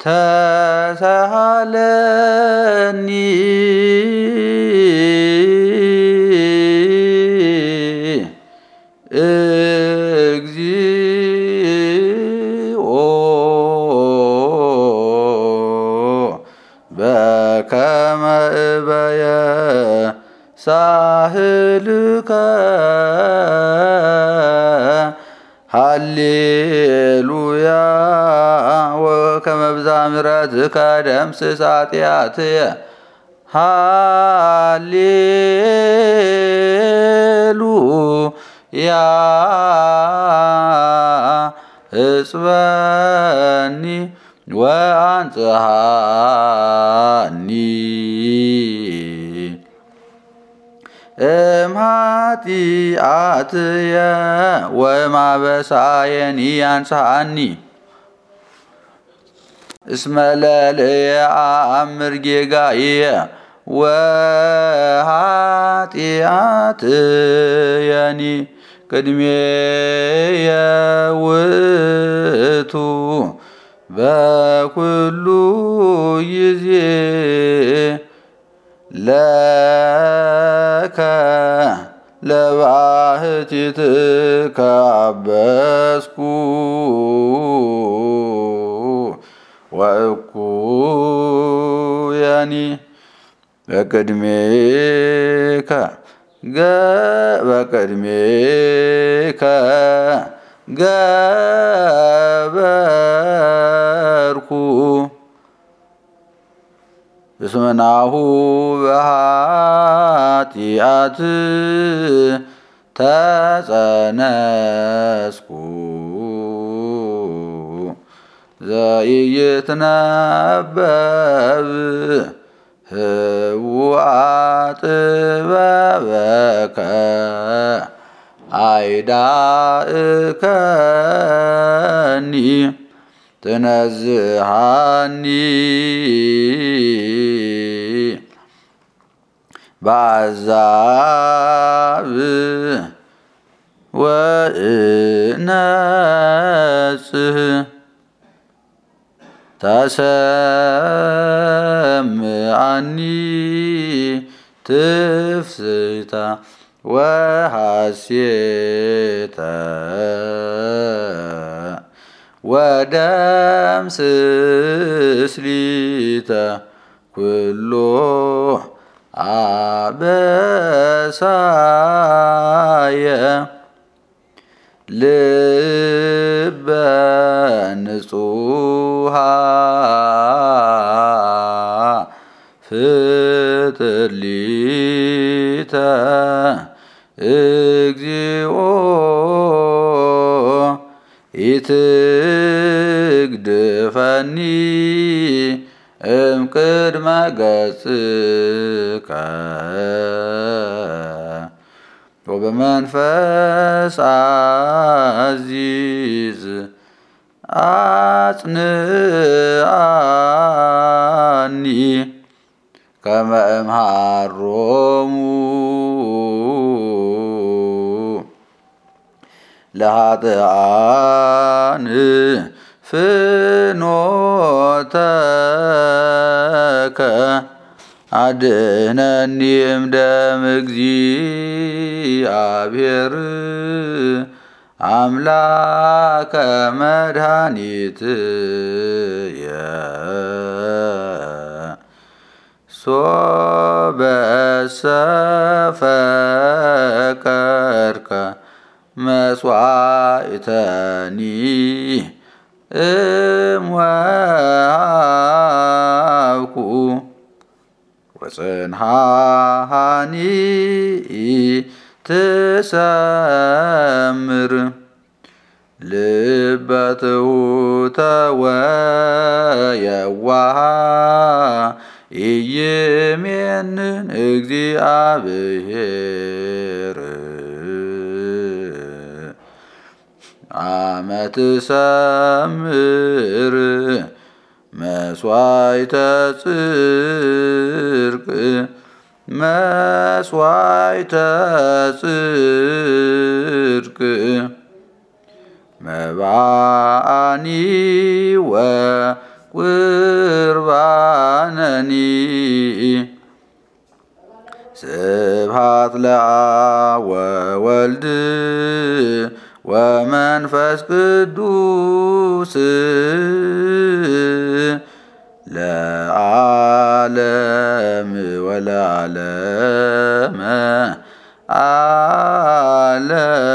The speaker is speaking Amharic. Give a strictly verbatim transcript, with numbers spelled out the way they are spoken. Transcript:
ተሳሃለኒ እግዚኦ በከመ እበየ ሳህልከ ሃሌሉያ ወከመ ብዝኃ ምሕረትከ ደምስስ ኃጢአትየ ሃሌሉያ እጽበኒ ወአንጽሐኒ እምኃጢአትየ ወማበሳየኒ አንጽሐኒ እስመ ለልየ አእምር ጌጋየ ወኃጢአትየኒ ቅድሜየ ውእቱ በኩሉ ጊዜ ለከ ለባህቲትከ አበስኩ ወእኩየኒ በቅድሜከ በቅድሜከ ገበርኩ እስመ ናሁ በኃጢአት ተጸነስኩ ዘኢይትነበብ ህቡአ ጥበበከ አይዳእከኒ ትነዝሃኒ በአሕዛብ ወእነጽህ ተሰምዓኒ ትፍስሕተ ወሐሴተ ወደምስስ ሊተ ኩሎ አበሳየ ልበ ንጹሐ ፍጥር ሊተ እግዚኦ ኢትግድፈኒ እምቅድመ ገጽከ ወበመንፈስ አዚዝ አጽንዓኒ ከመ እምሃሮሙ ለኃጥኣን ፍኖተከ አድኅነኒ እምደም እግዚአብሔር አምላከ መድኃኒትየ ሶበሰ ፈቀድከ መስዋዕተኒ እምወሀብኩ ወጽንሐኒ ትሰምር ልበ ትሑተ ወየዋሃ ኢይሜንን እግዚአብሔር አመ ትሰምር መስዋዕተ ጽድቅ መስዋዕተ ጽድቅ መባአኒ ወኩነኔ ቁርባነኒ ስብሐት ለአብ ወወልድ ወመንፈስ ቅዱስ ለዓለም ወለዓለመ ዓለም።